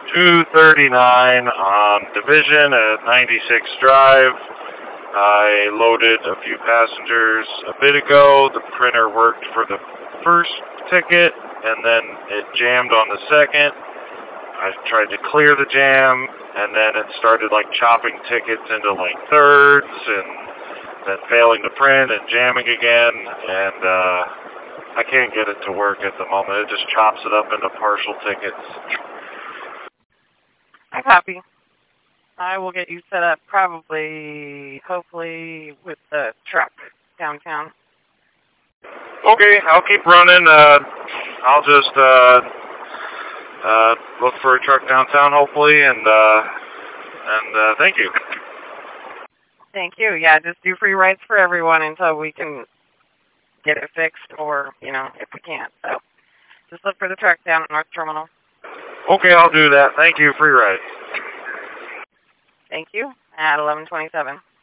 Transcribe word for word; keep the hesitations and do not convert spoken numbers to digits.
two thirty-nine on Division at ninety-six Drive. I loaded a few passengers a bit ago. The printer worked for the first ticket, and then it jammed on the second. I tried to clear the jam, and then it started like chopping tickets into like thirds, and then failing to print and jamming again, and uh, I can't get it to work at the moment. It just chops it up into partial tickets. I copy. I will get you set up probably, hopefully, with the truck downtown. Okay, I'll keep running. Uh, I'll just uh, uh, look for a truck downtown, hopefully, and uh, and uh, thank you. Thank you. Yeah, just do free rides for everyone until we can get it fixed, or, you know, if we can't. So just look for the truck down at North Terminal. Okay, I'll do that. Thank you. Free ride. Thank you. At eleven twenty-seven.